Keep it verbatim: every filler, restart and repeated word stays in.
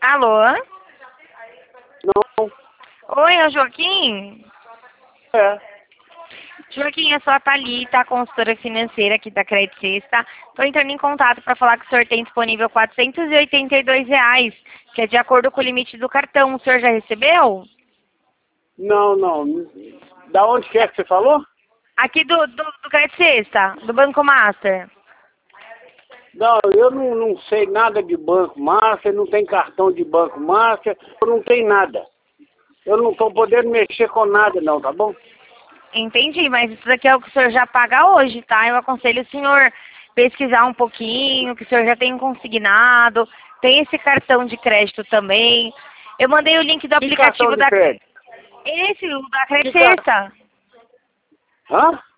Alô? Não. Oi, é o Joaquim? É. Joaquim, eu sou a Thalita, consultora financeira aqui da Credit Sexta. Estou entrando em contato para falar que o senhor tem disponível quatrocentos e oitenta e dois reais, que é de acordo com o limite do cartão. O senhor já recebeu? Não, não. Da onde que é que você falou? Aqui do, do, do Credit Sexta, do Banco Master. Não, eu não, não sei nada de Banco Master, não tem cartão de Banco Master, eu não tenho nada. Eu não estou podendo mexer com nada não, tá bom? Entendi, mas isso daqui é o que o senhor já paga hoje, tá? Eu aconselho o senhor pesquisar um pouquinho, que o senhor já tem um consignado, tem esse cartão de crédito também. Eu mandei o link do Que aplicativo cartão de da... crédito? Esse, o da Credit Que car- Sexta. Hã?